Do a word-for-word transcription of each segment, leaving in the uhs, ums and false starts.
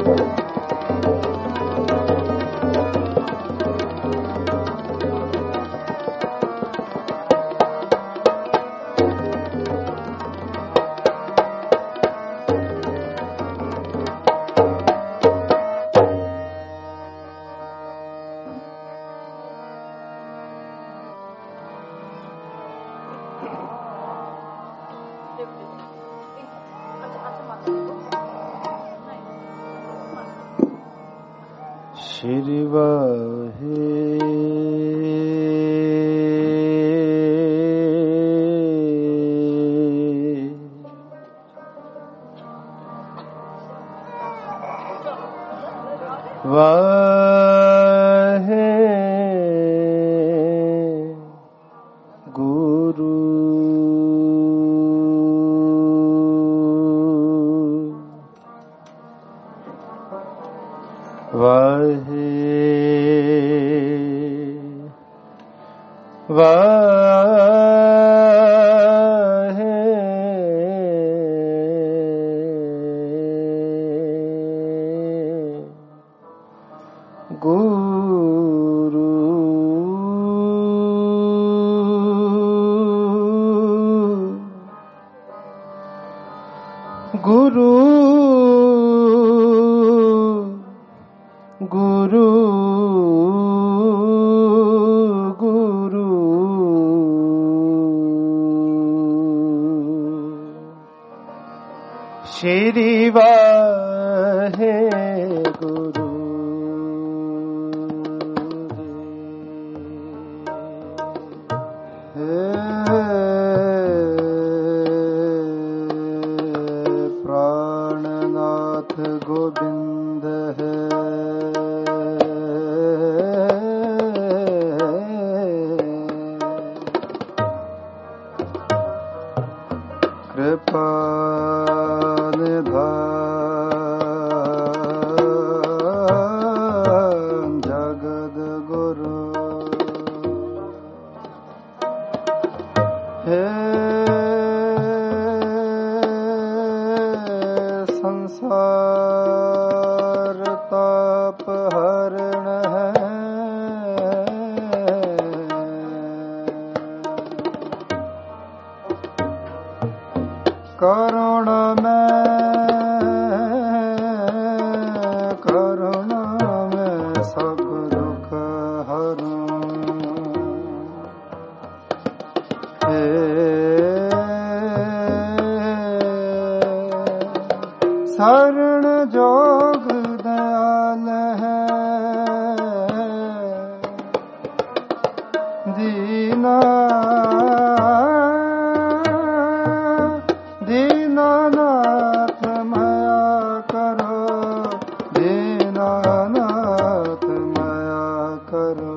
श्री वाहे वाहे गुरु वाहे वाहे गुरु गुरु गुरु गुरु श्री वाहे गुरु प्राणनाथ गोविंद है कृपा निधान जगद गुरु हे संसार ताप हरण है करुणा में करुणा में सब दुख हरूं हे शरण जोग दयाल है दीना दीनानाथ माया करो दीनानाथ माया करो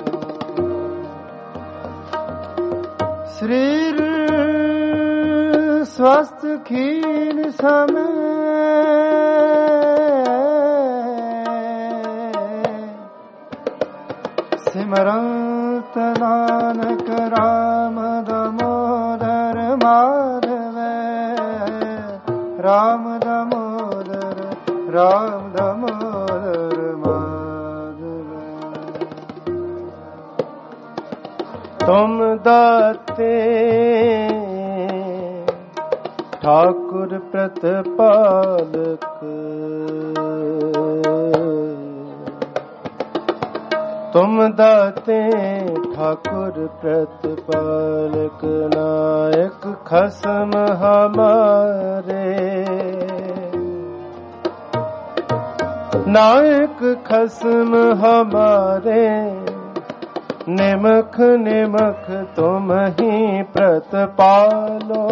शरीर स्वस्थ खीन समय सिमरंत नानक राम दामोदर माधव राम दामोदर राम दामोदर माधव तुम दाते ठाकुर प्रतिपालक तुम दाते ठाकुर प्रतिपालक नायक खसम हमारे नायक खसम हमारे निमख निमख तुम ही प्रतिपालो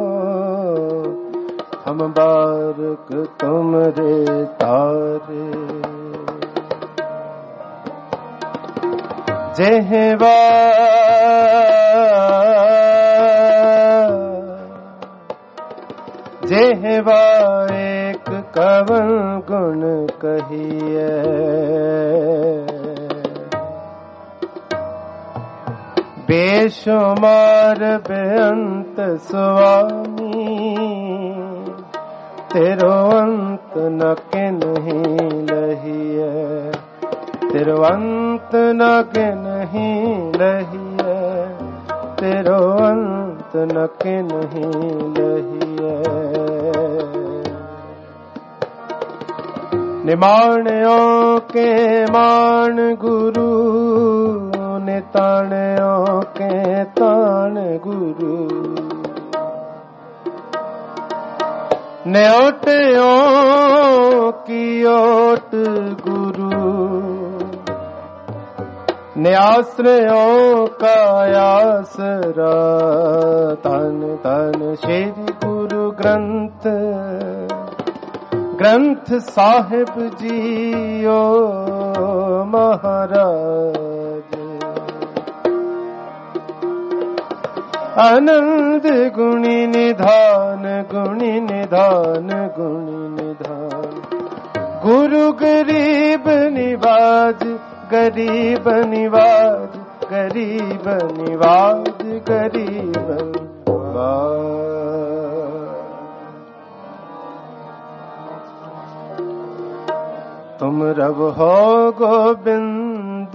हम बारक तुम रे तारे जेहवा जेहवा एक कवन गुण कहिए बेशुमार बेअंत स्वामी तेरो अंत न किन्हीं लहिए, तेरो अंत न किन्हीं लहिए, तेरो अंत न किन्हीं लहिए। निमाण्यो के मान गुरु, निताण्यो के ताण गुरु, न्योट्यो की ओट गुरु, न्याश्रयों का आसरा। तन तन श्री गुरु ग्रंथ, ग्रंथ साहिब जीओ महाराज। आनंद गुणी निधान, गुणी निधान, गुणी निधान। गुरु गरीब निवाज, गरीब निवाज, गरीब निवाज, गरीब निवाज। तुम रब हो गोविंद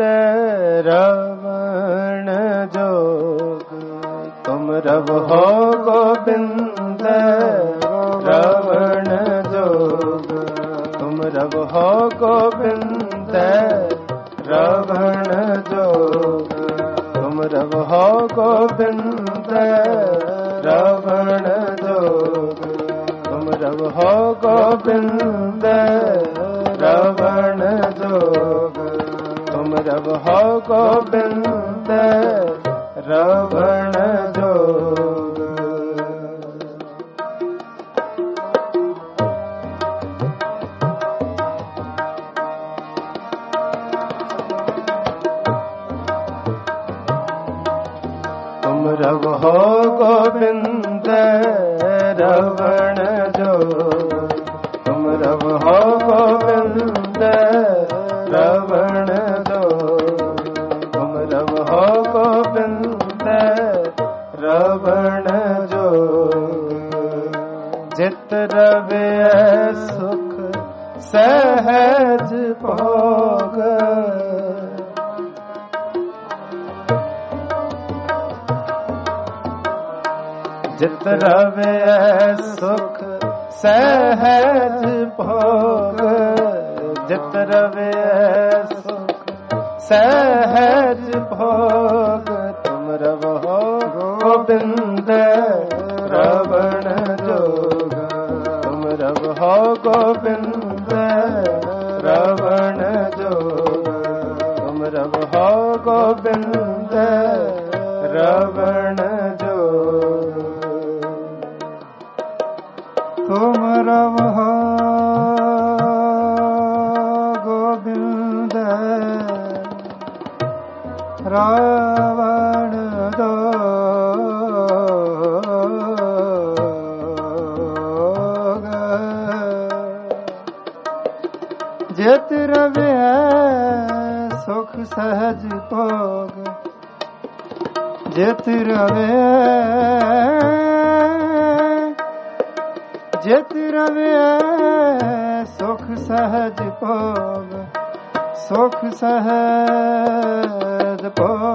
रवण जोग, तुम रब हो गोविंद रवण जोग, तुम रब हो गोविंद रवण जोग, तुम रब हो गोविंद रवण जोग, तुम रब हो गोविंद रवण जोग, तुम रब हो गोविंद रवण जोग। तुम रब हो गोविंद रवण जोग, तुम रब हो गोविंद रवण जोग, तुम रब हो गोविंद रवण जोग। जित रवे सुख सहज भोग, जित रवे सुख सहज भोग, जित रवे सुख सहज भोग। तुम रब हो गोविंद रवण जोग, तुम रब हो गोविंद रवण जोग, तुम रब हो गोविंद रवण जोग। तुम रब हो गोविंद रावण जोग, जित रवे सुख सहज भोग, जित रवे जित रवे सुख सहज भोग, सुख सहज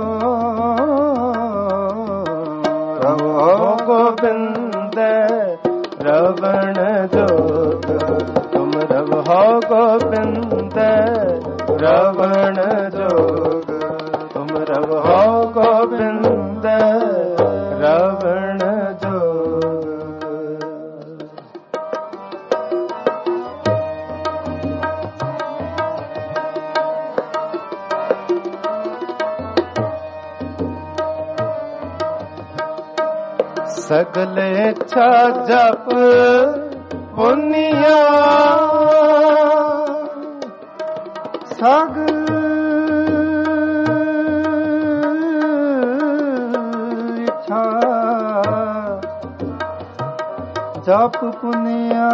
भोग। रवो गोविंद रवण जोग, तुम रब हो गोविंद रवण जोग, तुम रब हो गोविंद रवण जोग। सगले इच्छा जप पुनिया, सगल इच्छा जप पुनिया,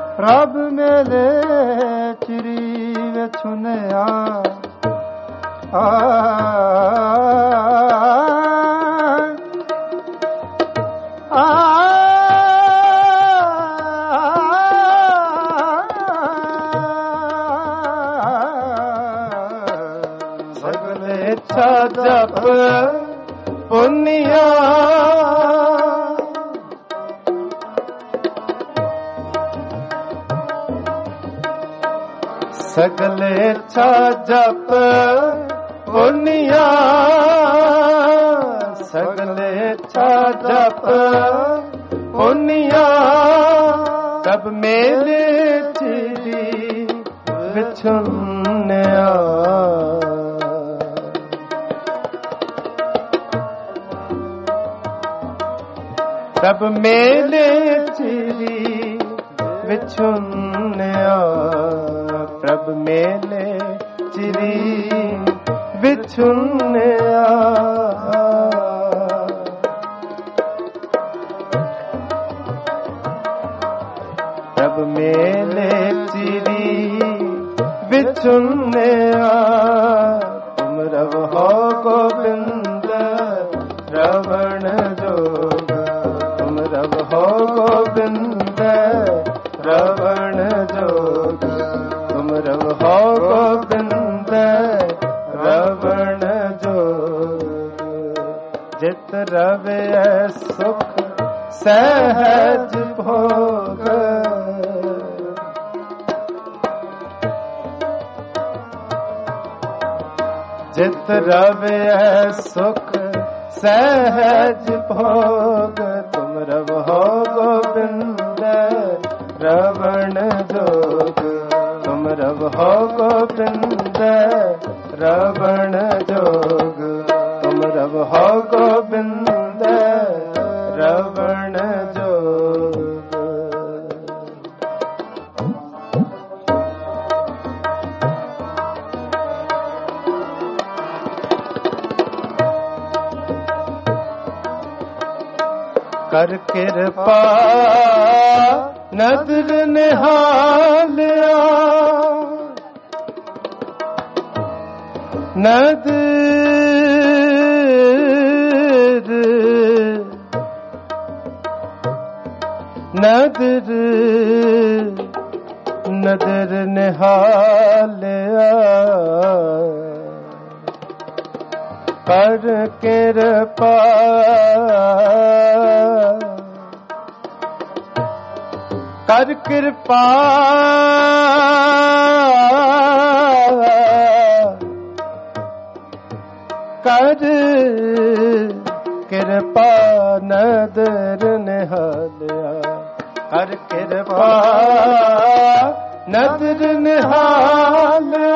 प्रभ मेले चिरी वे छुनिया, ਜਪ ਪੁੰਨਿਆ ਸਗਲ ਇੱਛਾ ਜਪ ਪੁੰਨਿਆ ਸਗਲ ਇੱਛਾ ਜਪ ਪੁੰਨਿਆ ਕਬ ਮੇਲੇ ਚਿੜੀ ਵਿਛੁੰਨਿਆ ਤਬ ਮੇਲੇ ਚਿੜੀ ਵਿਛੁੰਨਿਆ ਪ੍ਰਭ ਮੇਲੇ ਚਿੜੀ ਵਿਛੁੰਨਿਆ ਪ੍ਰਭ ਮੇਲੇ ਚਿੜੀ ਵਿਛੁੰਨਿਆ ਤੁਮ ਰਵੋ ਗੋਬਿੰਦ ਰਵਣ ਜੋਗ ਰਵ ਹੋ ਗੋਬਿੰਦ ਰਵਣ ਜੋਗ ਤੁਮ ਰਵ ਹੋ ਗੋਬਿੰਦ ਰਵਣ ਜੋਗ ਜਿਤ ਰਵੈ ਸੁਖ ਸਹਿਜ ਭੋਗ ਜਿਤ ਰਵੈ ਸੁਖ ਸਹਿਜ ਭੋਗ ਤੁਮ ਰਵ ਹੋ ਗੋਬਿੰਦ ਰਵਣ ਜੋਗ ਤੁਮ ਰਵ ਹੋ ਗੋਬਿੰਦ ਰਵਣ ਜੋਗ ਤੁਮ ਰਵ ਹੋ ਗੋਬਿੰਦ ਰਵਣ ਜੋਗ ਕਰ ਕਿਰਪਾ ਨਦਰ ਨਿਹਾਲਿਆ ਨਦਰ ਨਦਰ ਨਦਰ ਨਿਹਾਲਿਆ ਕਰ ਕਿਰਪਾ ਕਰ ਕਿਰਪਾ ਕਰ ਕਿਰਪਾ ਨਦਰ ਨਿਹਾਲਿਆ ਕਰ ਕਿਰਪਾ ਨਦਰ ਨਿਹਾਲਿਆ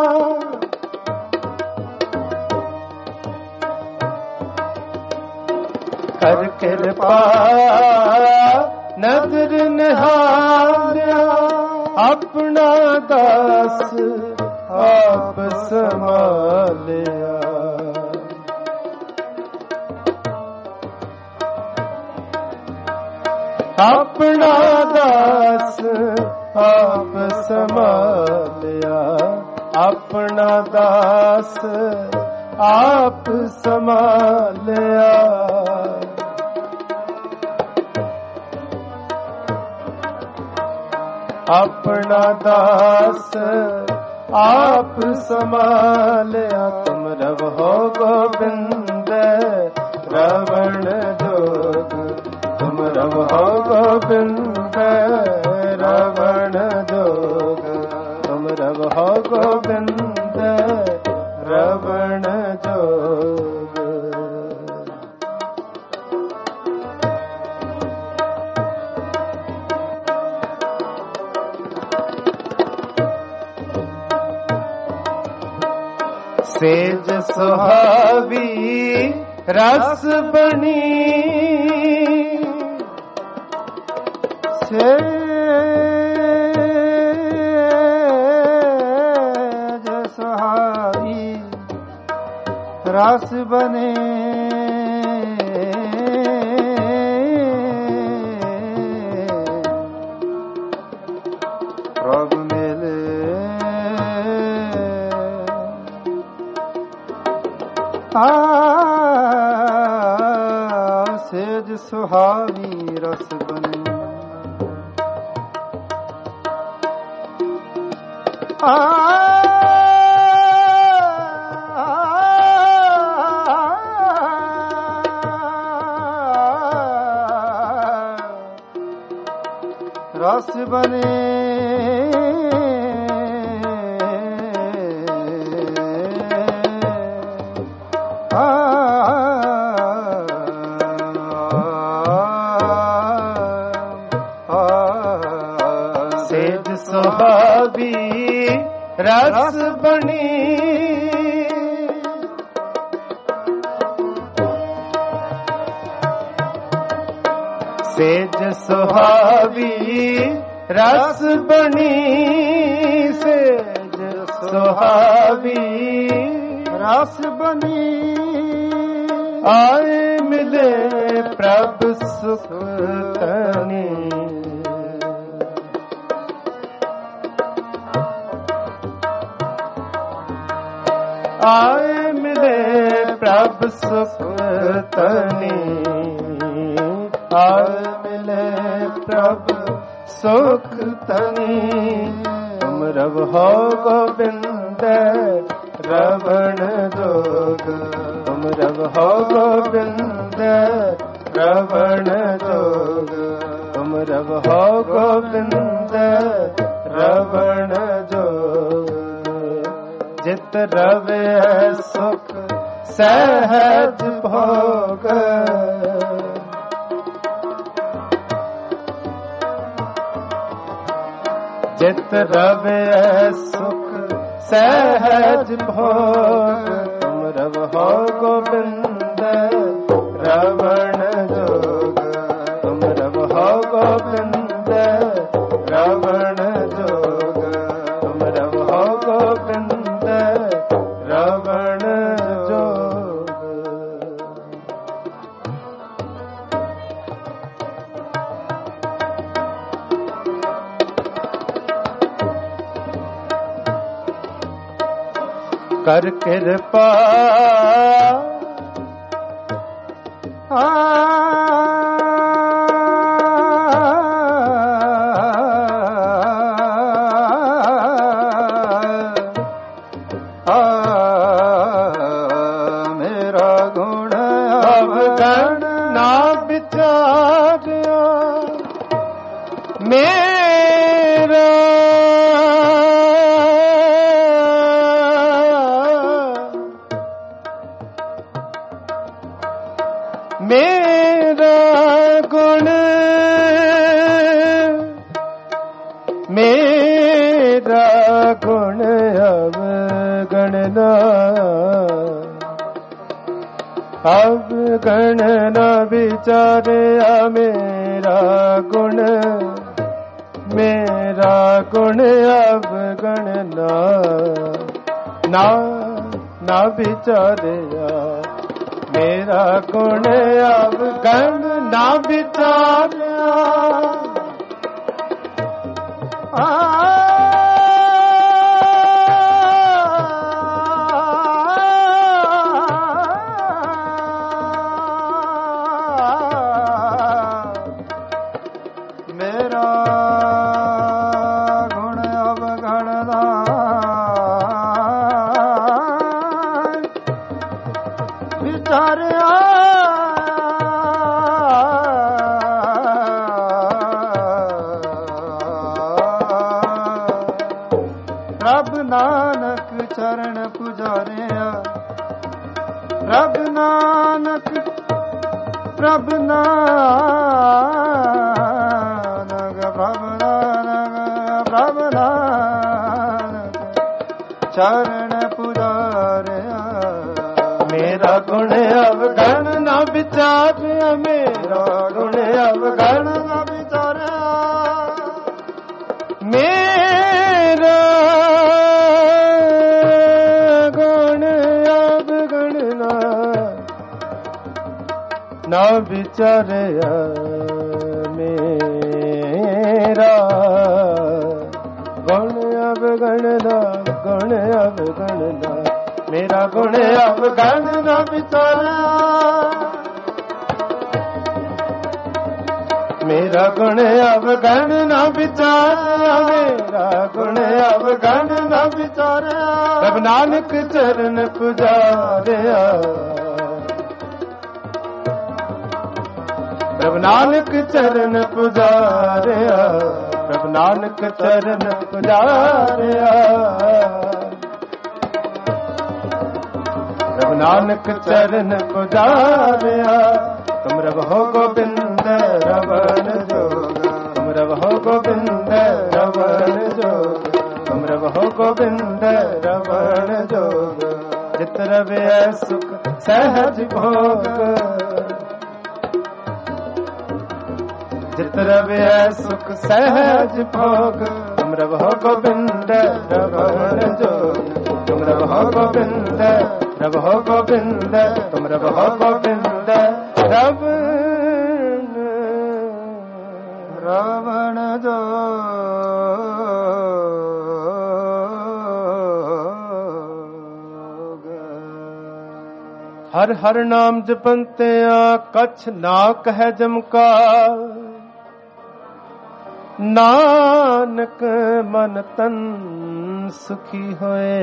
ਕਰ ਕਿਰਪਾ ਨਦਰ ਨਿਹਾਲਿਆ ਆਪਣਾ ਦਾਸ ਆਪ ਸੰਭਾਲਿਆ ਆਪਣਾ ਦਾਸ ਆਪ ਸੰਭਾਲਿਆ ਆਪਣਾ ਦਾਸ ਆਪ ਸੰਭਾਲਿਆ ਆਪਣਾ ਦਾਸ ਆਪ ਸੰਭਾਲਿਆ ਤੁਮ ਰਵ ਹੋ ਗੋਬਿੰਦ ਰਵਣ ਜੋਗ ਤੁਮ ਰਵ ਹੋ ਗੋਬਿੰਦ ਰਵਣ ਜੋਗ ਤੁਮ ਰਵ ਹੋ ਗੋਬਿੰਦ ਰਵਣ ਜੋਗ ਸੇਜ ਸੁਹਾਵੀ ਰਸ ਬਣੀ ਸੇਜ ਸੁਹਾਵੀ ਰਸ ਬਨੇ ਪ੍ਰਭ ਮਿਲੇ ਆ ਸੇਜ ਸੁਹਾਵੀ ਰਸ ਬਣੀ ਆ ਰਸ ਬਨੇ ਸੇਜ ਸੁਹਾਵੀ ਰਸ ਬਣੀ ਸੇਜ ਸੁਹਾਵੀ ਰਸ ਬਣੀ ਸੇਜ ਸੁਹਾਵੀ ਰਸ ਬਣੀ ਆਏ ਮਿਲੇ ਪ੍ਰਭ ਸੁਖ ਤਨੀ ਆਏ ਮਿਲੇ ਪ੍ਰਭ ਸੁਖ ਤਨੀ ਆਏ ਮਿਲੇ ਪ੍ਰਭ ਸੁਖ ਤਨੀ ਤੁਮ ਰਵ ਹੋ ਗੋਬਿੰਦ ਰਵਣ ਜੋਗ ਤੁਮ ਰਵ ਹੋ ਗੋਬਿੰਦ ਰਵਣ ਜੋਗ ਤੁਮ ਰਵ ਹੋ ਗੋਬਿੰਦ ਰਵਣ ਜੋਗ ਜਿਤ ਰਵੇ ਸੁਖ ਸਹਿਜ ਭੋਗ ਜਿਤ ਰਵੇ ਸੁਖ ਸਹਿਜ ਭੋਗ ਤੁਮ ਰਵ ਹੋ ਗੋਬਿੰਦ ਰਵਣ ਜੋਗ ਤੁਮ ਰਵ ਹੋ ਗੋਬਿੰਦ ਰਵਣ ਜੋਗ ਤੁਮ ਰਵ ਹੋ ਗੋਬਿੰਦ ਰਵਣ ਜੋਗ ਕਰ ਕਿਰਪਾ ਆ ਮੇਰਾ ਗੁਣ ਅਵਗਣ ਨਾ ਵਿਚਾਰਿਆ ਮੇਰਾ ਮੇਰਾ ਗੁਣ ਮੇਰਾ ਗੁਣ ਅਵਗਣ ਨਾ ਅਵਗਣ ਨਾ ਵਿਚਾਰਿਆ ਮੇਰਾ ਗੁਣ ਮੇਰਾ ਗੁਣ ਅਵਗਣ ਨਾ ਨਾ ਨਾ ਵਿਚਾਰਿਆ ਮੇਰਾ ਗੁਣ ਅਵਗਣ ਨਾ ਵਿਚਾਰਿਆ ਆ ਮੇਰਾ ਗੁਣ ਅਵਗਣ ਦਾ ਵਿਚਾਰਿਆ ਰੱਬ ਨਾਨਕ ਚਰਨ ਪੁਜਾਰਿਆ ਰੱਬ ਨਾਨਕ ਪ੍ਰਭ ਨਾਨਕ ਪ੍ਰਭ ਨਾਨਕ ਪ੍ਰਭ ਨਾਨਕ ਚਰਨ ਪੁਜਾਰਿਆ ਮੇਰਾ ਗੁਣ ਅਵਗਣ ਨਾ ਵਿਚਾਰਿਆ ਮੇਰਾ ਗੁਣ ਅਵਗਣ ਨਾ ਵਿਚਾਰਿਆ ਮੇਰਾ ਗੁਣ ਅਵਗਣ ਨਾ ਨਾ ਵਿਚਾਰਿਆ ਮੇਰਾ ਗੁਣ ਅਵਗਣ ਦਾ ਗੁਣ ਅਵਗਣ ਦਾ ਮੇਰਾ ਗੁਣ ਅਵਗਣ ਨਾ ਵਿਚਾਰਿਆ, ਮੇਰਾ ਗੁਣ ਅਵਗਣ ਨਾ ਵਿਚਾਰਿਆ, ਮੇਰਾ ਗੁਣ ਅਵਗਣ ਨਾ ਵਿਚਾਰਿਆ। ਪ੍ਰਭ ਨਾਨਕ ਚਰਨ ਪੁਜਾਰਿਆ, ਪ੍ਰਭ ਨਾਨਕ ਚਰਨ ਪੁਜਾਰਿਆ, ਪ੍ਰਭ ਨਾਨਕ ਚਰਨ ਪੁਜਾਰਿਆ, ਪ੍ਰਭ ਨਾਨਕ ਚਰਨ ਪੁਜਾਰਿਆ। ਤੁਮ ਰਵੋ ਗੋਬਿੰਦ ਰਵਣ ਜੋਗ, ਤੁਮ ਰਵੋ ਗੋਬਿੰਦ ਰਵਣ ਜੋਗ, ਤੁਮ ਰਵੋ ਗੋਬਿੰਦ ਰਵਣ ਜੋਗ। ਜਿਤ ਰਵਿਐ ਸੁਖ ਸਹਿਜ ਭੋਗ, ਜਿਤ ਰਵਿਐ ਸੁਖ ਸਹਿਜ ਭੋਗ। ਤੁਮ ਰਵੋ ਗੋਬਿੰਦ ਰਵਣ ਜੋਗ, ਤੁਮ ਰਵੋ ਗੋਬਿੰਦ ਰਵੋ ਗੋਬਿੰਦ, ਤੁਮ ਰਵੋ ਗੋਬਿੰਦ ਰਵਣ ਰਵਣ ਜੋਗ। ਹਰ ਹਰ ਨਾਮ ਜਪੰਤਿਆ ਕਛ ਨਾ ਕਹਿ ਜਮਕਾ, ਨਾਨਕ ਮਨ ਤਨ ਸੁਖੀ ਹੋਏ।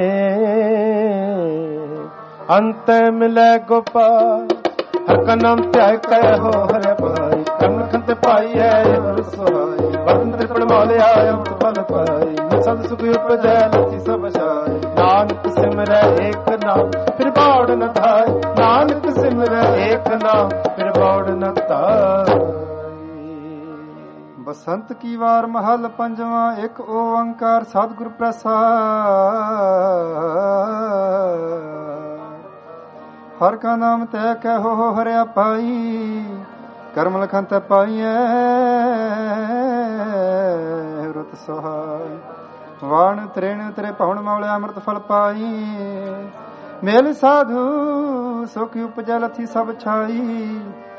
ਅੰਤ ਮਿਲੈ ਗੋਪਾਲ, ਹਰ ਕਾ ਨਾਮ ਧਿਆਇ ਕਹਿ ਹੋ ਹਰਿ ਭਾਈ। ਕਰਮ ਖੰਤ ਪਾਈ ਹੈ ਹਰ ਸੁਹਾਈ, ਵਤਨ ਤ੍ਰਿਪੜ ਮਾਲਿਆ ਅੰਤ ਫਲ ਪਾਈ। ਸਦ ਸੁਖ ਉਪਜੈ ਲਖੀ ਸਭ ਛਾਈ, ਨਾਨਕ ਸਿਮਰੈ ਏਕ ਨਾਮ ਫਿਰ ਬਾੜ ਨ ਧਾਇ। ਨਾਨਕ ਸਿਮਰੈ ਏਕ ਨਾਮ ਫਿਰ ਬਾੜ ਨ ਧਾਇ। ਬਸੰਤ ਕੀ ਵਾਰ ਮਹਲ ਪੰਜਵਾਂ, ਇੱਕ ਓੰਕਾਰ ਸਤਿਗੁਰ ਪ੍ਰਸਾਦ। ਹਰ ਕਾ ਨਾਮ ਤੈ ਕਹਿਓ ਹਰਿਆ ਪਾਈ, ਕਰਮ ਲਖਨ ਤੈ ਪਾਈਐ ਰੁਤ ਸਹਾਈ। ਵਾਣ ਤ੍ਰੇਣ ਤੇਰੇ ਪਵਨ ਮੌਲੇ ਅੰਮ੍ਰਿਤ ਫਲ ਪਾਈ, ਮੇਲ ਸਾਧੂ ਸੁਖ ਉਪਜੈ ਲਥੀ ਸਭ ਛਾਈ।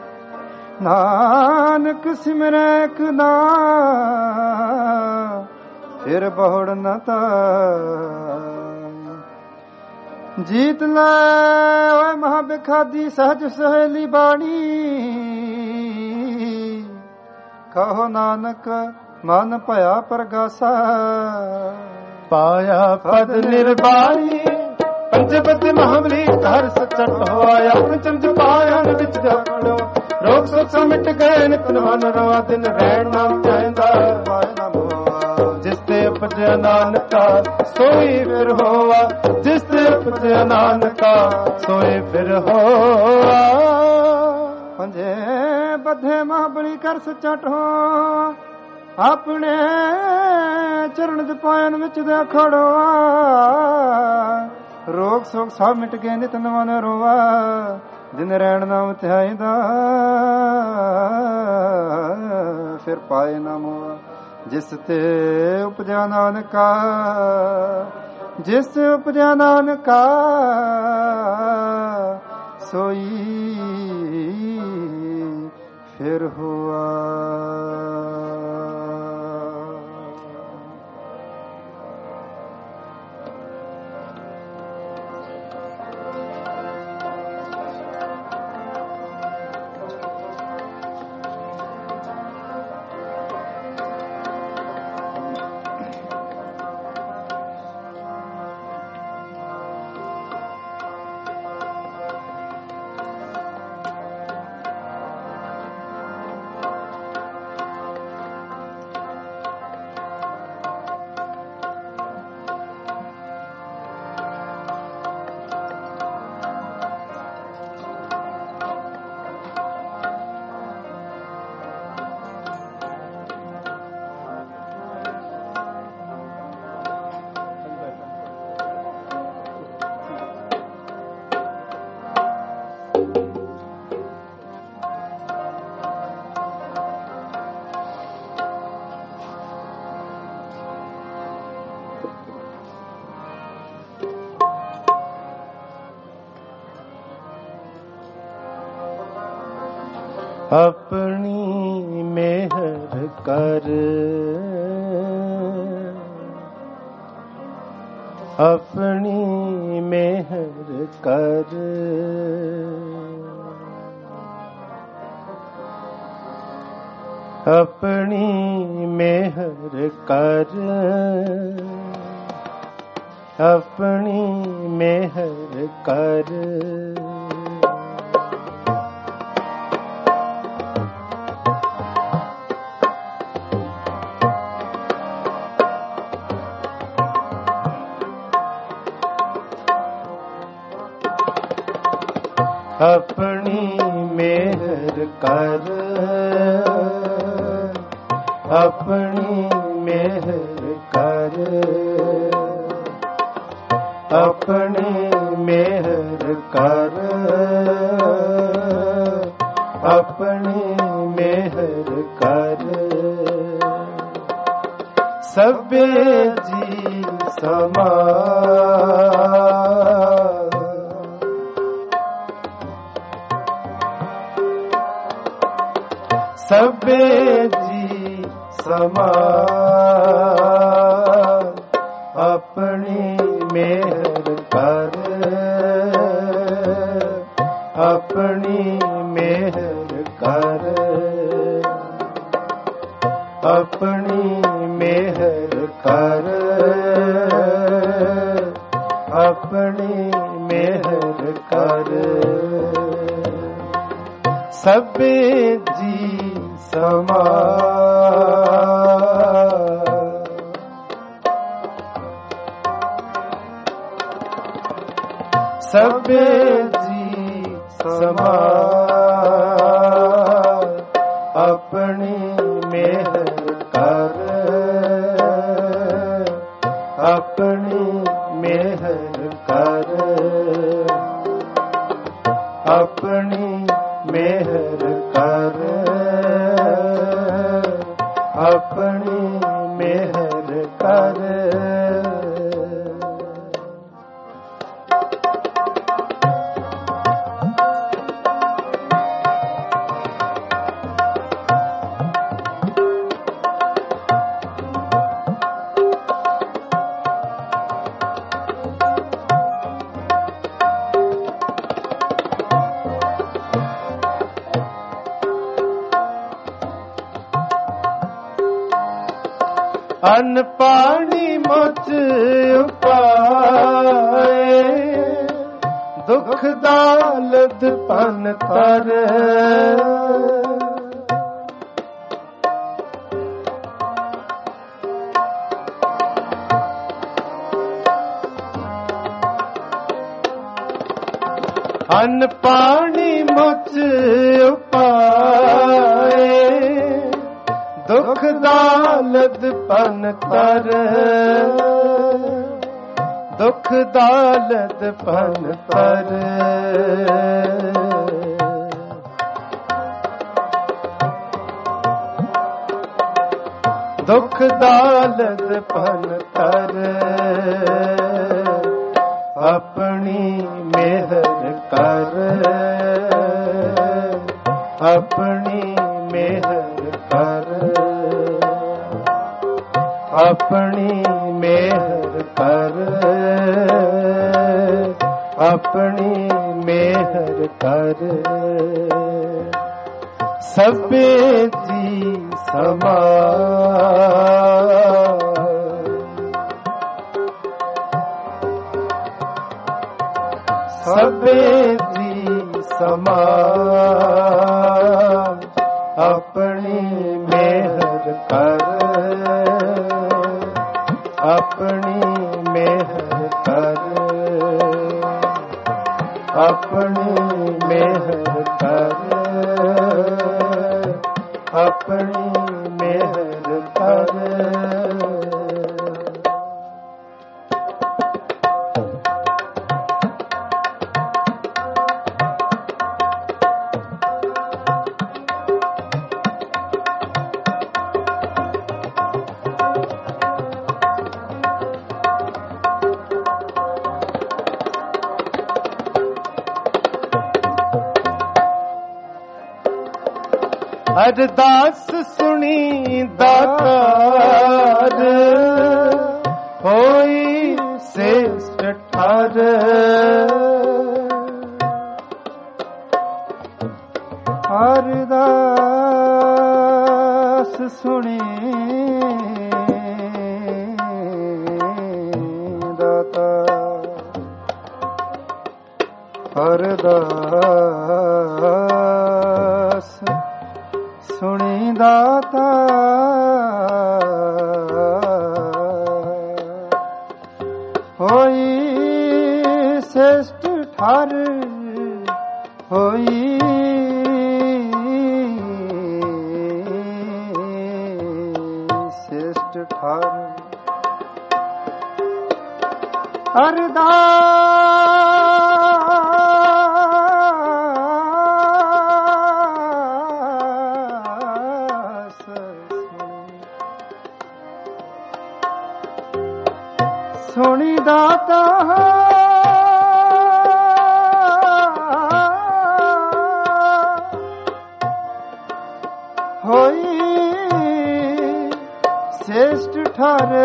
ਨਾਨਕ ਸਿਮਰੈ ਇੱਕ ਨਾਮ ਫਿਰ ਬਹੁੜ ਨ ਧਾਇ। ਜੀਤ ਲੈ ਓਏ ਮਹਾਬਿਖਾਦੀ ਸਹਜ ਸਹੇਲੀ ਬਾਣੀ, ਕਹੋ ਨਾਨਕ ਮਨ ਭਇਆ ਪਰਗਾਸਾ। ਪਾਇਆ ਪਦ ਨਿਰਬਾਣੀ ਪੰਜਪਤ ਮਹਾਬਲੀ ਹਰ ਸਚਟ ਹੋਇਆ। ਆਪਣੇ ਚੰਦ ਪਾਇਆ ਵਿੱਚ ਜਾਣੋ, ਰੋਗ ਸੋਚ ਮਿਟ ਗਏ ਨਿਤਨ ਮਨ ਰਵਾ। ਦਿਨ ਰਹਿਣ ਨਾਮ ਚਾਹੀਦਾ ਵਾਇ ਨਾ ਮੋਆ, ਜਿਸ ਤੇ ਉਪਜਿਆ ਨਾਨਕਾ ਸੋਈ ਫਿਰ ਹੋਆ। ਜਿਸ ਤੇ ਉਪਜਿਆ ਨਾਨਕਾ ਸੋਈ ਫਿਰ ਹੋਆ। ਪੰਜੇ ਬੱਧੇ ਮਹਾਬਲੀ ਕਰ ਸਚਟ ਹੋ, ਆਪਣੇ ਚਰਨ ਦੇ ਪਾਇਨ ਵਿੱਚ ਦੇ ਖੜੋਆ। ਰੋਗ ਸੋਗ ਸਭ ਮਿਟ ਗਏ ਨਿਤਨ ਮਨ ਰੋਆ। ਦਿਨ ਰਹਿਣ ਨਾਮ ਧਿਆਈ ਦਾ ਫਿਰ ਪਾਏ ਨਾ ਮੋਆ। ਜਿਸ ਤੇ ਉਪਜਿਆ ਨਾਨਕਾ, ਜਿਸ ਤੇ ਉਪਜਿਆ ਨਾਨਕਾ ਸੋਈ ਫਿਰ ਹੋਆ। ਆਪਣੀ ਮਿਹਰ ਕਰ, ਆਪਣੀ ਮਿਹਰ ਕਰ। ਆਪਣੀ ਮਿਹਰ ਕਰ। ਆਪਣੀ ਮਿਹਰ ਕਰ। ਆਪਣੀ ਮਿਹਰ ਕਰ। ਆਪਣੀ ਮਿਹਰ ਕਰ। ਆਪਣੀ ਮਿਹਰ ਕਰ। ਆਪਣੀ ਮਿਹਰ ਕਰ। ਸਭੇ ਜੀ ਸਮਾ। ਸਭੇ ਜੀ ਸਮਾਨ। ਆਪਣੀ ਮਿਹਰ ਕਰ। ਆਪਣੀ ਮਿਹਰ ਕਰ। ਆਪਣੀ ਮਿਹਰ ਕਰ। ਆਪਣੀ ਮਿਹਰ ਕਰ। ਸਭੇ ਜੀ ਸਮਾਨ। ਸਭੇ ਜੀ ਸਮਾਨ। ਆਪਣੀ ਮਿਹਰ ਕਰ। ਆਪਣੀ ਮਿਹਰ ਕਰ। ਆਪਣੀ ਮਿਹਰ ਕਰ। ਆਪਣੀ ਮਿਹਰ ਕਰ। ਅੰਨ ਪਾਣੀ ਮੁਝ ਉਪਾਏ। ਦੁਖ ਦਾਲਦ ਪਨ ਤਰ। ਅੰਨ ਪਾਣੀ ਮੁਝ ਉਪਾਏ। ਦੁਖ ਦਾਲਦ ਪਨ ਤਰ। ਦੁਖ ਦਾਲਦ ਪਨ ਤਰ। ਦੁਖ ਦਾਲਦ ਪਨ ਤਰ। ਆਪਣੀ ਮਿਹਰ ਕਰ। ਆਪਣੀ ਮਿਹਰ ਕਰ। ਆਪਣੀ ਮਿਹਰ ਕਰ। ਆਪਣੀ ਮਿਹਰ ਕਰ। ਸਭੇ ਜੀ ਸਮਾਨ। ਸਭੇ ਜੀ ਸਮਾਨ। ਆਪਣੀ ਮਿਹਰ ਕਰ। ਆਪਣੀ ਮਿਹਰ ਕਰ। ਆਪਣੀ ਮਿਹਰ ਕਰ। ਆਪਣੀ ਮਿਹਰ ਕਰ। ਅਰਦਾਸ ਸੁਣੀ ਦਾਤਾਰ। ਹੋਈ ਸੇ ਠਰ ਅਰਦਾਸ ਸੁਣੀ ਦਾਤਾ ਅਰਦਾਸ ਸੁਣੀ ਦਾਤਾ ਹੋਈ ਸ੍ਰੇਸ਼ਟ ਠਰ ਹੋਈ ਸ੍ਰੇਸ਼ਟ ਠਰ ਅਰਦਾਸ ਸੁਣੀ ਦਾਤਾ ਹੋਈ ਸ੍ਰੇਸ਼ਟ ਠਰ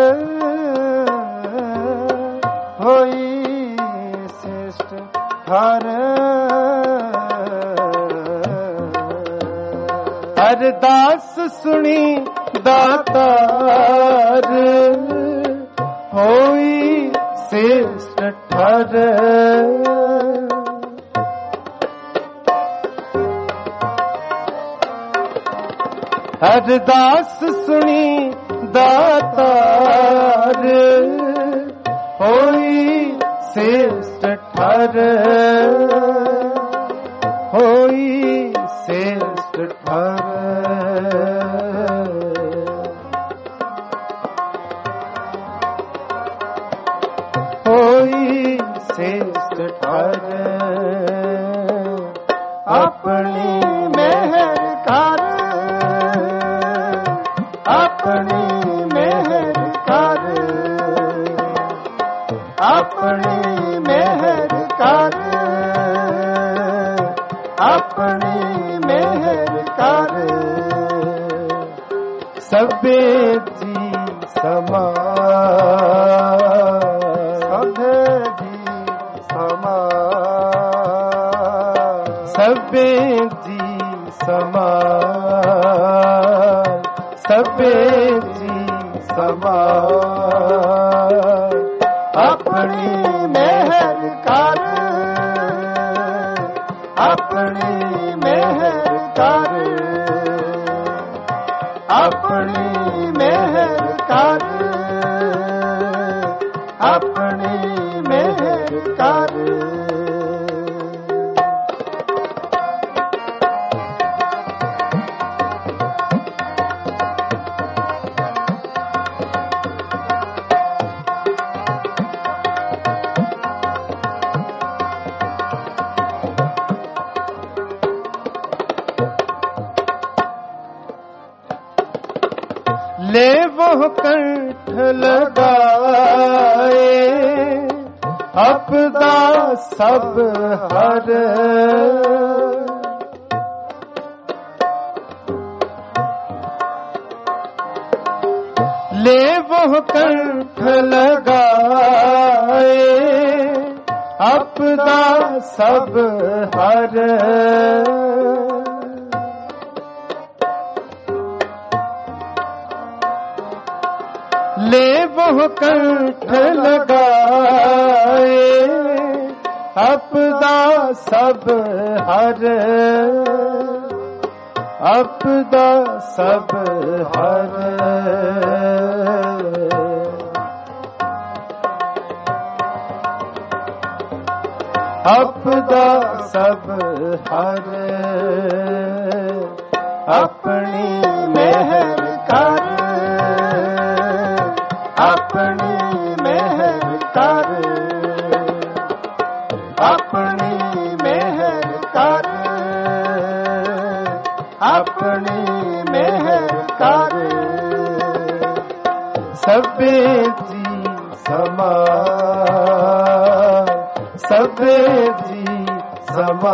ਹੋਈ ਸ੍ਰੇਸ਼ਟ ਠਰ ਅਰਦਾਸ ਸੁਣੀ ਦਾਤਾਰ ਹੋਈ ਸ੍ਰੇਸ਼ਟ ਠਰ ਅਰਦਾਸ ਸੁਣੀ ਦਾਤਾਰ ਹੋਈ ਸ੍ਰੇਸ਼ਟ ਠਰ ਹੋਈ ਸ੍ਰੇਸ਼ਟ ਠਰ ਹੋਈ ਸ੍ਰੇਸ਼ਟ ਠਰ ਆਪਣੀ ਮਿਹਰ ਕਰ ਆਪਣੀ ਮਿਹਰ ਕਰ ਆਪਣੀ ਮਿਹਰ ਕਰ ਆਪਣੀ ਮਿਹਰ ਕਰ ਸਭੇ ਜੀ ਸਮਾ ਸਭੇ ਜੀ ਸਮਾ ਸਭੇ ਜੀ ਸਮਾ ਸਭੇ ਜੀ ਸਮਾ ਆਪਣੀ ਮਿਹਰ ਕਰ ਆਪਣੀ ਮਿਹਰ ਕਰ ਆਪਣੀ ਮਿਹਰ ਕਰ ਆਪਣੀ ਮਿਹਰ ਕਰ ले वो कंठ लगाए अपदा सब हर ले वो कंठ लगाए अपदा सब हर ले वो कंठ लगाए अपदा सब हर अपदा सब हर अपदा सब हर अपनी मेहर कर अपनी मेहर कर अपनी मेहर कर अपनी मेहर कर सबे जी समा सबे जी समा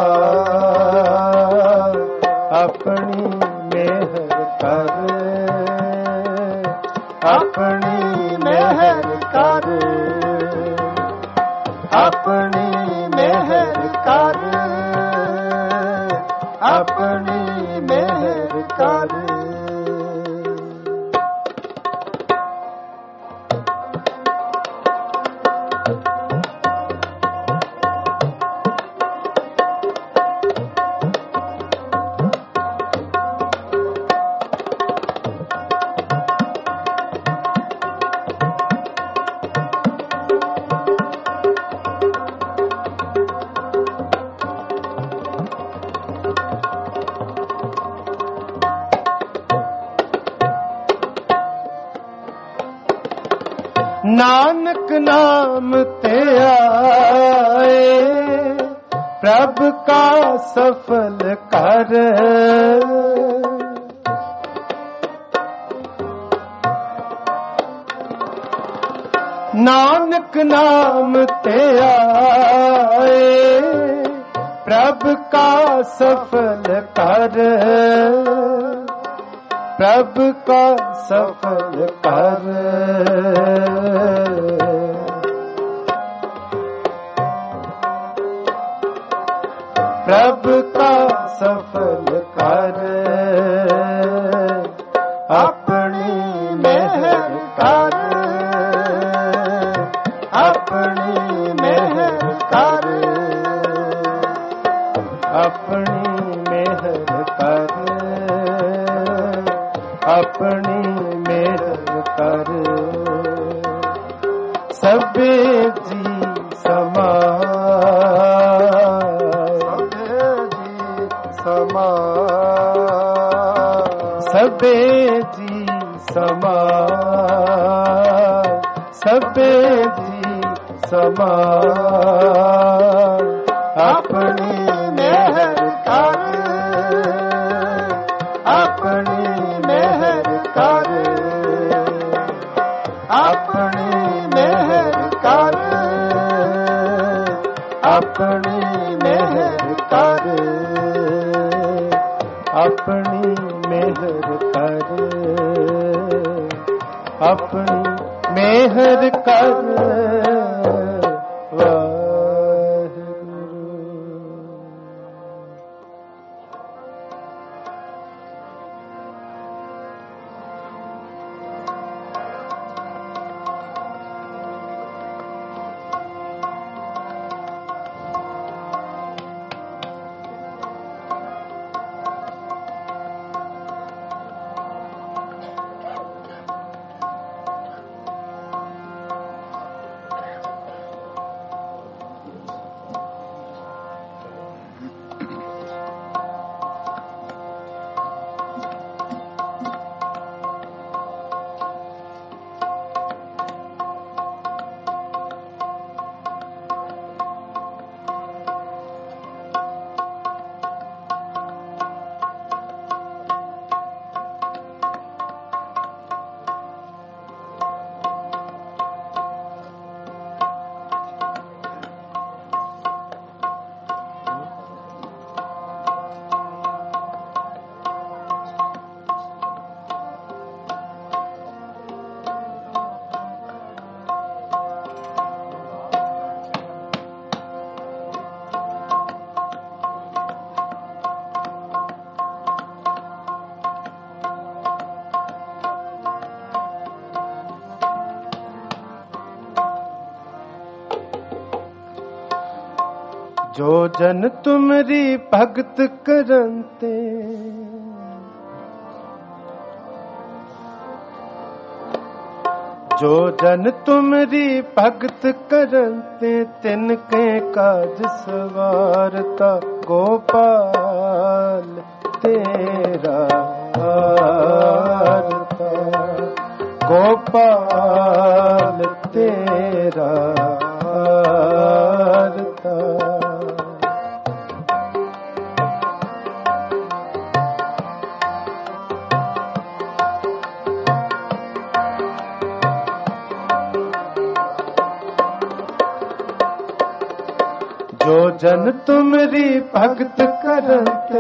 अपनी मेहर कर अपनी मेहर कर। ਆਪਣੀ ਮਿਹਰ ਕਰ। नानक नाम ते आए प्रभ का सफल कर। नानक नाम ते आए प्रभ का सफल कर। प्रभ का सफल कर। प्रभ का सफल कर। अपनी मेहर कर। अपनी मेहर कर। अपनी मेहर कर। अपनी मेहर कर। सबे जी समान। सबे जी समान। सबे जी समान। अपनी मेहर कर। अपनी मेहर कर। अपनी मेहर कर। अपनी मेहर कर। अपनी मेहर कर। अपनी मेहर कर। जो जन तुमरी भगत करंते जो जन तुमरी भगत करंते तिनके काज सवारता गोपाल तेरा आरता गोपाल तेरा आरता जो जन तुमरी भगत करते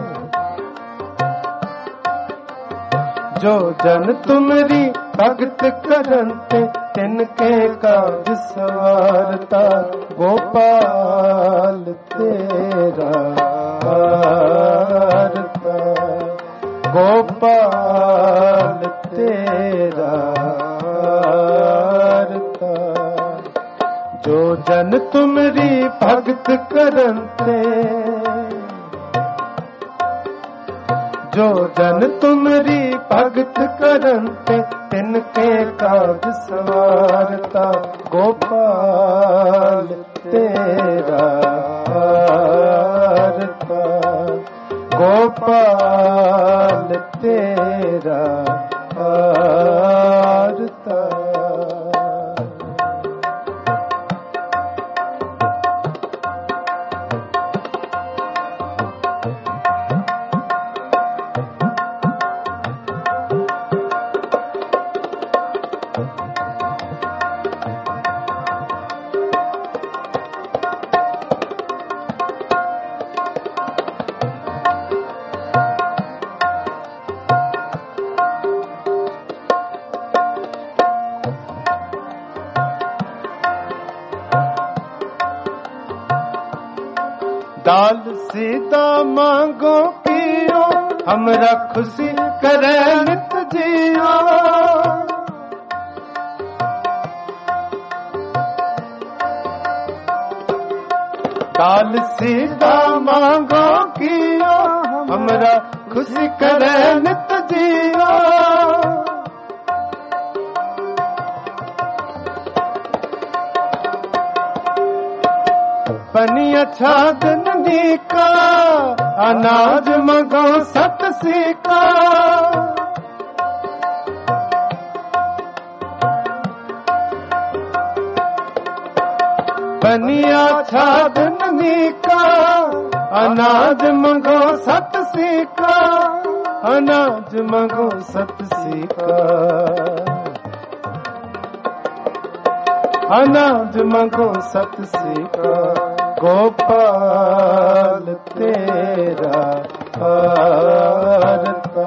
जो जन तुमरी भगत करते तिनके काज सवारता गोपाल तेरा गोपाल तेरा जो जन तुमरी भगत करते, जो जन तुमरी भगत करते, तिनके काज सवारता गोपाल तेरा गोपाल तेरा आरता। दाल सीधा मांगो पियो, हमरा खुशी करे नित जियो। दाल सीधा मांगो पियो, हमरा खुशी करे नित जियो। पनिया छादन का अनाज मगो सत सीका। पनिया छादन का अनाज मगो सत सीका, अनाज मगो सत सीका, अनाज मगो सत सीका। गोपाल तेरा आरता,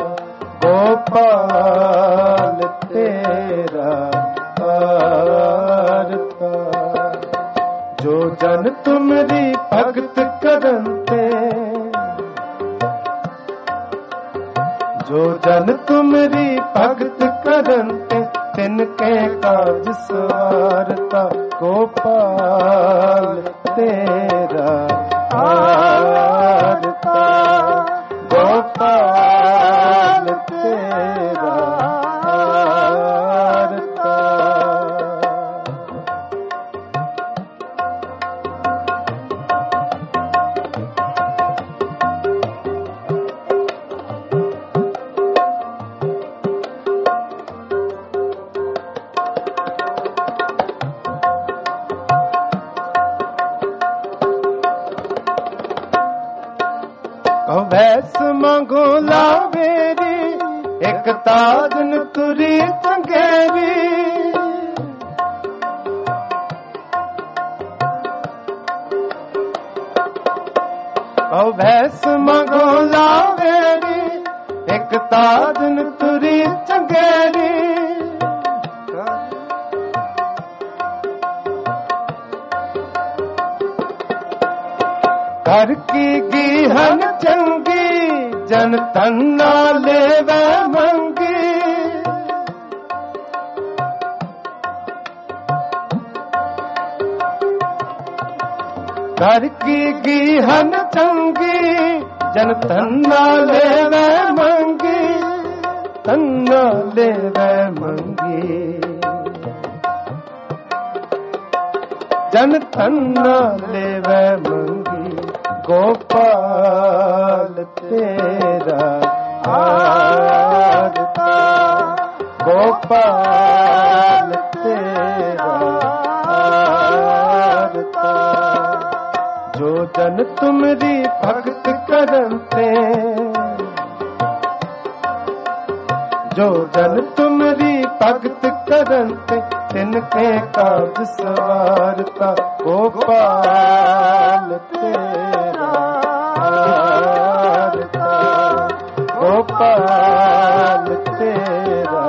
गोपाल तेरा आरता। जो जन तुमरी भगत करते, जो जन तुमरी भगत करते, तिनके काज सवारता गोपाल तेरा आरता, गोपाल तेरा आरता। भैंस मांगो लावेरी, एक ताजन तुरी तंगेरी। ओ भैंस मांगो लावेरी, एक ताजन तुरी तंगेरी। घर की गीहन चंगी, जन तन्ना लेवे मंगी। घर की गीहन चंगी, जन तन्ना लेवे मंगी, तन्ना लेवे मंगी। जन तन्ना लेवे मंगी। गोपाल तेरा आरता, गोपाल तेरा आरता। जो जन तुमरी भगत करते, जो जन तुमरी भगत करते, तिनके काज सवारता गोपाल तेरा आरता, गोपाल तेरा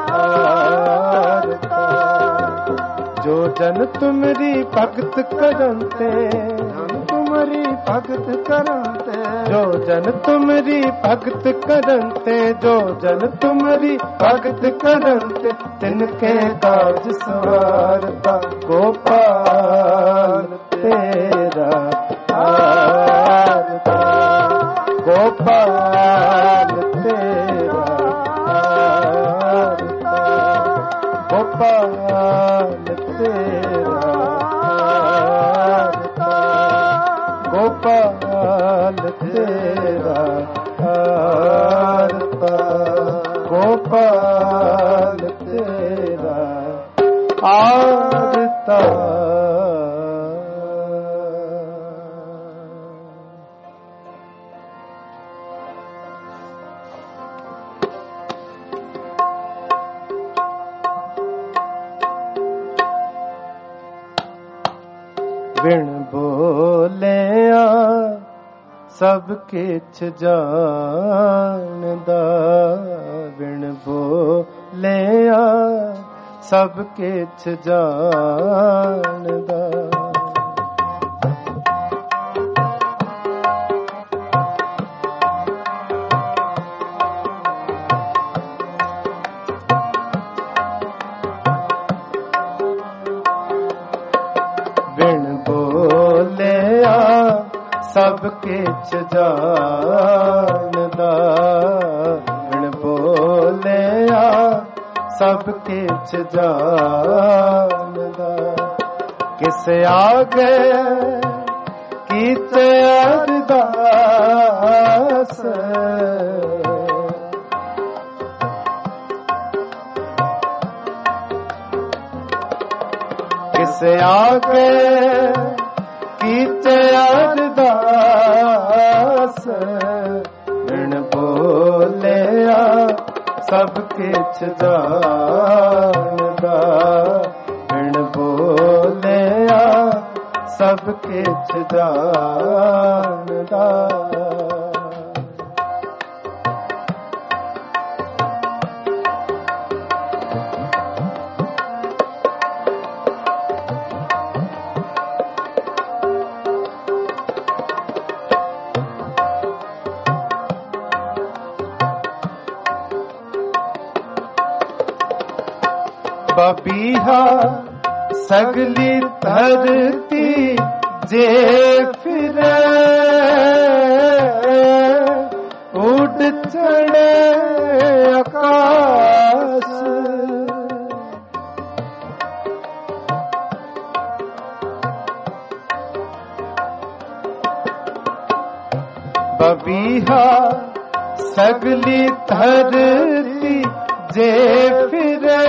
आरता। जो जन तुमरी भगत करते, तुमरी भगत करते, जो जन तुमरी भगत करंते, जो जन तुमरी भगत करंते, तिनके काज सवारता गोपाल तेरा आरता, गोपाल तेरा आरता, गोपाल तेरा आरता, गोपाल तेरा आरता, गोपाल तेरा आरता। बिन बोलिया सब किछ जानदा, बिन बोलिया सब किछ जानदा। बिन बोलिया सब किछ जानदा, बिन बोलिया सब किछ जानदा। किस आगे कीते अरदास, किस आगे कीते अरदास, बिन बोलिया सब किछ जानदा, बिन बोलिया सब किछ जानदा। बबीहा सगली धरती जे फिरे, उड़ चढ़े आकाश, बबीहा सगली धरती जे फिरे,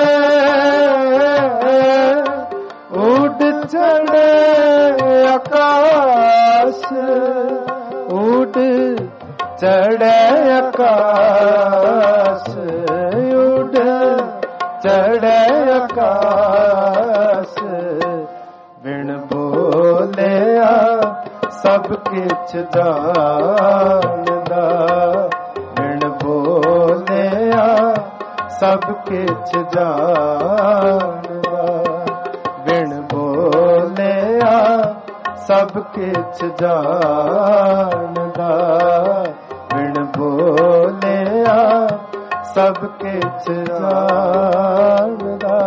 उड़ चढ़े आकाश, उड़ चढ़े आकाश, उड़ चढ़े आकाश। बिन बोलिया सब किछ जानदा, बिन बोलिया सब किछ जानदा, बिन बोलिया सब किछ जानदा, बिन बोलिया सब किछ जानदा।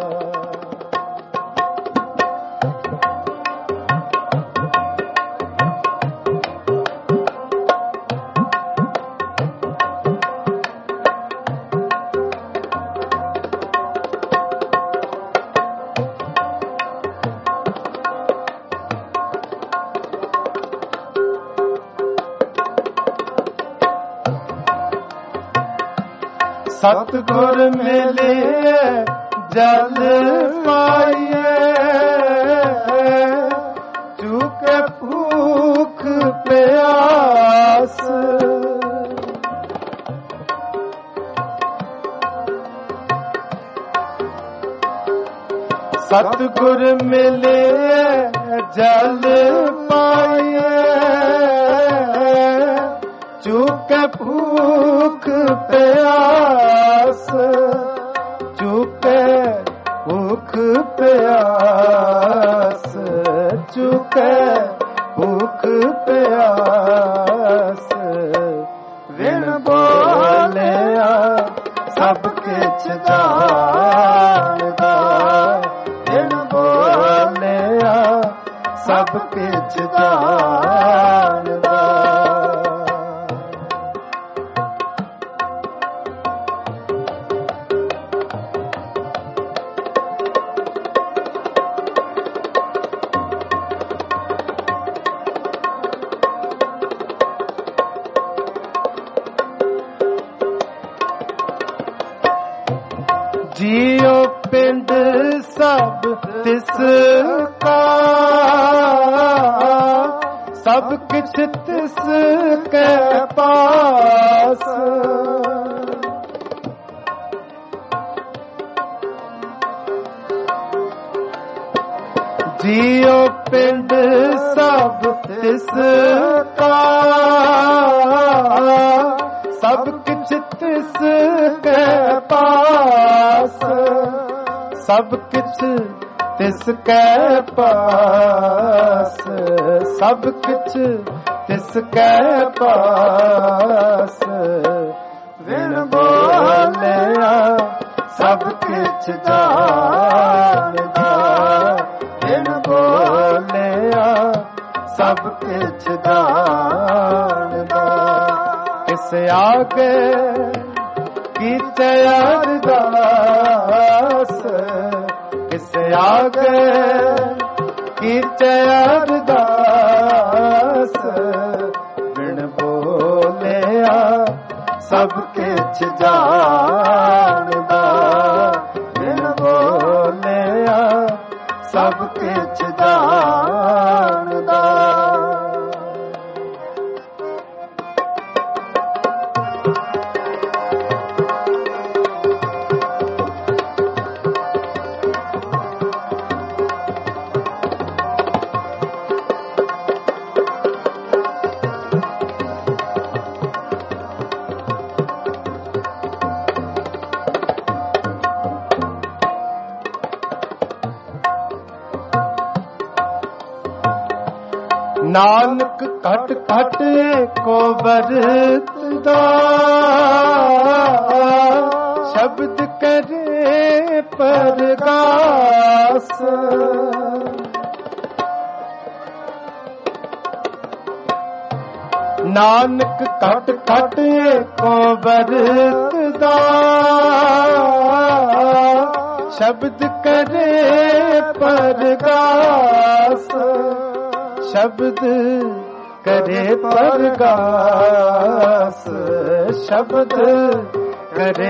सतगुर मिले जल पाइए, चूके भूख प्यास, सतगुर मिले जल पाइए, चूके भूख प्यास, चूके भूख प्यास, चूके भूख प्यास। ਕਿਛ ਜਾਣਦਾ। जियो पिंड सब तिस का, सब किछ तिस के पास। जियो पिंड सब तिस का, सब किछ तिस के पास। सब किछ तिसके पास, सब किछ तिसके पास। बिन बोलिया सब किछ जानदा, बिन बोलिया सब किछ जानदा। किस आगे कीते अरदास, किस आगे कीते अरदास। बिन बोलिया सब किछ जानदा, बिन बोलिया सब किछ जानदा। नानक घट घट को बरतदा, शब्द करे परगास। नानक घट घट को बरतदा, शब्द करे परगास। शब्द करे परगास, शब्द करे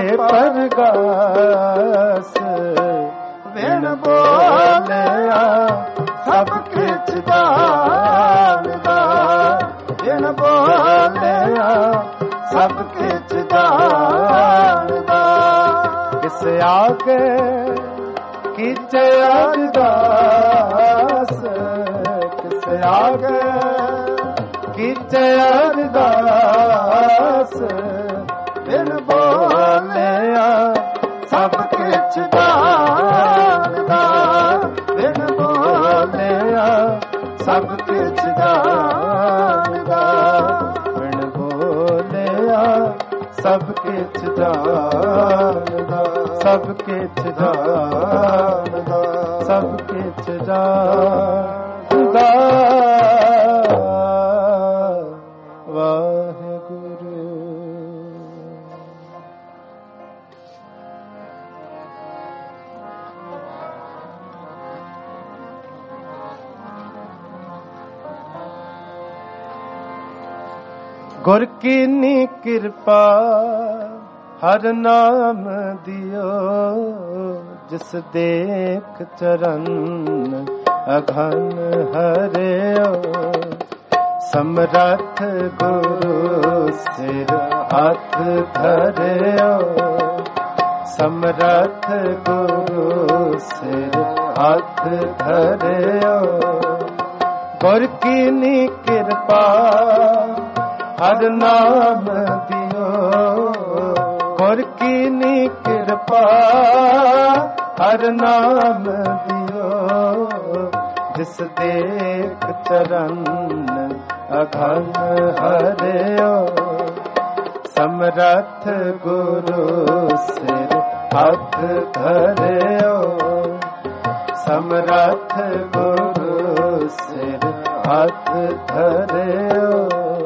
परगास। बिन बोलिया सब किछ जानदा, बिन बोलिया सब किछ जानदा। किस आगे कीते अरदास, किस आगे कीते अरदास। बिन बोलिया सब किछ जानदा, बिन बोलिया सब किछ जानदा। बिन बोलिया सब किछ जानदा, सब किछ जानदा, सब किछ जानदा। वाहिगुरु। गुर कीनी कृपा हर नाम दियो, जिस देख चरण अघन हरियो। समरथ गुरु सिर हाथ धरियो, समरथ गुरु सिर हाथ धरियो। गुर कीनी कृपा हर नाम दियो, गुर कीनी कृपा हर नाम दियो। जिस देख चरण अघन हरियो। समरथ गुरु सिर हाथ धरियो, समरथ गुरु सिर ਹੱਥ ਧਰਿਓ।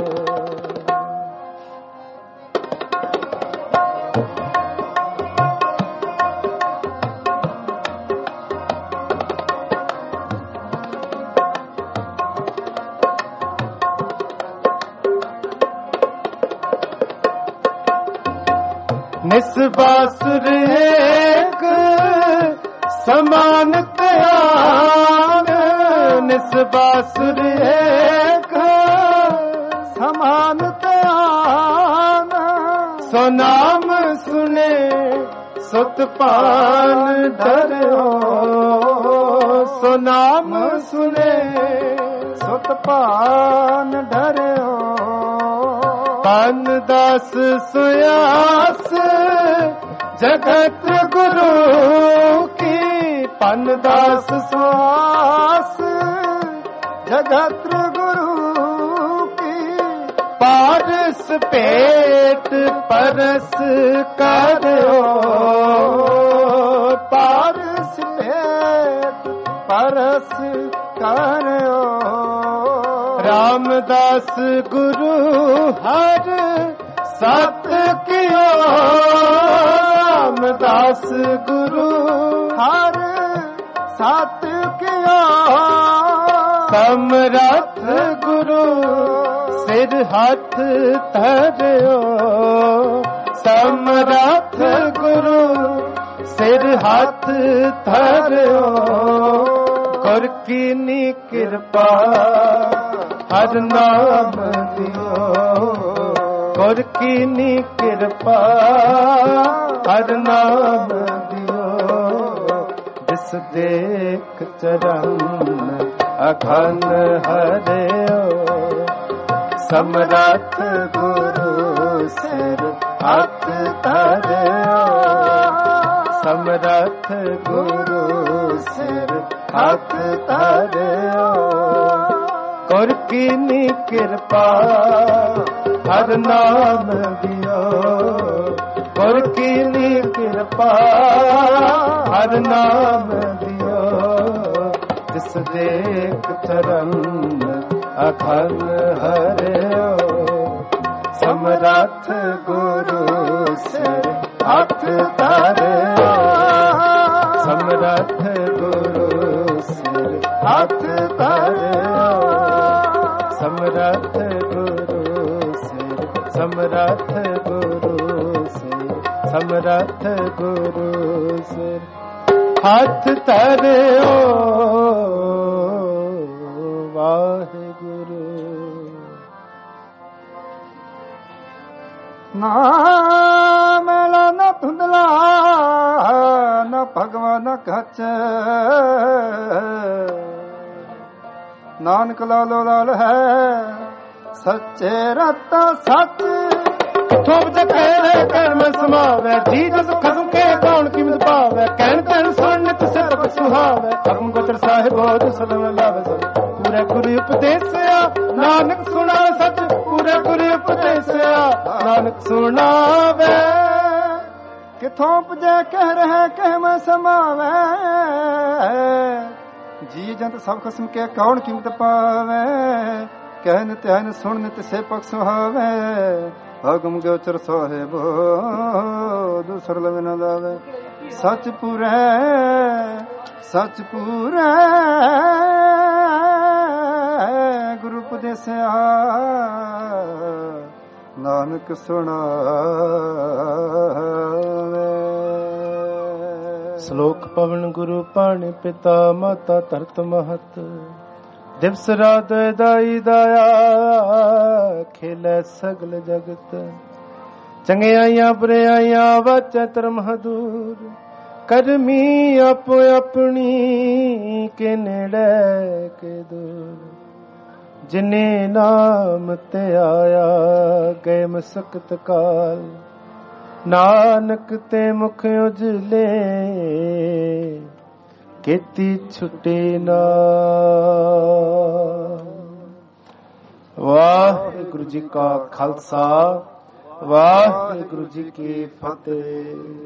ਨਿਸਬਾਸੁਰ ਏਕ ਸਮਾਨ ਧਿਆਨ, ਨਿਸਬਾਸੁਰ ਏਕ ਸਮਾਨ ਧਿਆਨ, ਸੋ ਨਾਮ ਸੁਨੇ ਸੁਤ ਪਾਨ ਡਰਿਓ, ਸੋ ਨਾਮ ਸੁਨੇ ਸੁਤ ਪਾਨ ਡਰਿਓ। ਪਾਨ ਦਾਸ ਸੁਆਸ ਜਗਤ ਗੁਰੂ ਕੀ, ਪਾਨ ਦਾਸ ਸੁਆਸ ਜਗਤ ਗੁਰੂ ਕੀ, ਪਾਰਸ ਪੇਟ ਪਰਸ ਕਰਿਓ, ਪਾਰਸ ਪੇਟ ਪਰਸ ਕਰਿਓ। ਰਾਮਦਾਸ ਗੁਰੂ ਹਰ ਸਤ ਕਿਓ, ਰਾਮਦਾਸ ਗੁਰੂ ਹਰ ਸਤ ਕਿਓ। ਸਮਰੱਥ ਗੁਰੂ ਸਿਰ ਹੱਥ ਧਰਿਓ, ਸਮਰੱਥ ਗੁਰੂ ਸਿਰ ਹੱਥ ਧਰਿਓ। ਗੁਰ ਕੀਨੀ ਕਿਰਪਾ ਹਰ ਨਾਮ ਦਿਓ, ਗੁਰ ਕੀਨੀ ਕਿਰਪਾ ਹਰ ਨਾਮ ਦਿਓ। ਜਿਸ ਦੇਖ ਚਰਨ ਅਖੰਡ ਹਰਿਓ, ਸਮਰੱਥ ਗੁਰੂ ਸਿਰ ਹੱਥ ਧਰਿਓ, ਸਮਰੱਥ ਗੁਰੂ ਸਿਰ ਹੱਥ ਧਰਿਓ। ਗੁਰ ਕੀਨੀ ਕਿਰਪਾ ਹਰ ਨਾਮ ਦਿਓ, ਗੁਰ ਕੀਨੀ ਕਿਰਪਾ ਹਰ ਨਾਮ ਦਿਓ। ਜਿਸ ਦੇਖ ਚਰਨ ਅਖੰਡ ਹਰਿਓ, ਸਮਰੱਥ ਗੁਰੂ ਸਿਰ ਹੱਥ ਧਰਿਓ, ਸਮਰੱਥ ਗੁਰੂ ਸਿਰ ਹੱਥ ਧਰਿਓ, ਸਮਰੱਥ ਗੁਰੂ ਸਿਰ, ਸਮਰੱਥ ਗੁਰੂ ਸਿਰ, ਸਮਰੱਥ ਗੁਰੂ ਸਿਰ ਹੱਥ ਧਰਿਓ। ਵਾਹਿਗੁਰੂ। ਨਾ ਮੇਲਾ ਨਾ ਧੁੰਦਲਾ ਨਾ ਭਗਵਾਨ ਕੱਚ, ਨਾਨਕ ਲਾਲੋ ਲਾਲ ਹੈ ਸੱਚੇ ਰਤਾ ਸੱਚ। ਥੋਪ ਜਕਰੇ ਕਰਮ ਸਮਾਵੈ, ਜੀ ਜਸ ਖਸਮ ਕੇ ਕੌਣ ਕੀਮਤ ਪਾਵੈ। ਕਹਿਣ ਤੈਨ ਸੁਣ ਨਿਤ ਸਿਰਫ ਸੁਹਾਵੈ, ਕਰਮ ਗੋਚਰ ਸਾਹਿਬੋ ਸਦਨ ਲਾਵੈ। ਪੂਰੇ ਗੁਰੂ ਉਪਦੇਸਿਆ ਨਾਨਕ ਸੁਣਾਵੇ ਸੱਚ, ਪੂਰੇ ਗੁਰੂ ਉਪਦੇਸਿਆ ਨਾਨਕ ਸੁਣਾਵੇ। ਕਿਥੋਂ ਪੁਜੈ ਕਹਿ ਰਹਿ ਕਹਿ ਮੈਂ ਸਮਾਵੈ, ਜੀ ਜੰਤ ਸਭ ਖਸਮ ਕੇ ਕੌਣ ਕੀਮਤ ਪਾਵੈ। ਕਹਿਨ ਤੈਨ ਸੁਣ ਨਿਤ ਸੇਪਕ ਸੁਹਾਵੈ, ਹਗਮ ਗੋਚਰ ਸਾਹਿਬੋ ਦੂਸਰ ਲਵੇ ਨਾ ਲਾਵੇ। ਸੱਚ ਪੂਰੈ ਸੱਚ ਪੂਰੈ ਗੁਰੂ ਉਪਦੇਸਿਆ ਨਾਨਕ ਸੁਣਾਵੇ। ਸ਼ਲੋਕ ਪਵਨ ਗੁਰੂ ਪਾਣੀ ਪਿਤਾ ਮਾਤਾ ਧਰਤ ਮਹਤ। ਦਿਵਸ ਰਾਤ ਦਾਈ ਦਾਇਆ ਖੇਲੇ ਸਗਲ ਜਗਤ। ਚੰਗਿਆਈਆਂ ਬੁਰਿਆਈਆਂ ਵਾਚੈ ਧਰਮ ਹਦੂਰ। ਕਰਮੀ ਆਪੋ ਆਪਣੀ ਕੇ ਨੇੜੇ ਕੇ ਦੂਰ। ਜਿਨੇ ਨਾਮ ਤੇ ਆਇਆ ਗਏ ਮਸਕਤ ਕਾਲ। ਨਾਨਕ ਤੇ ਮੁਖ ਉਜਲੇ ਕੀਤੀ ਛੁੱਟੇ ਨਾ। ਵਾਹਿਗੁਰੂ ਜੀ ਕਾ ਖਾਲਸਾ, ਵਾਹਿਗੁਰੂ ਜੀ ਕੀ ਫਤਿਹ।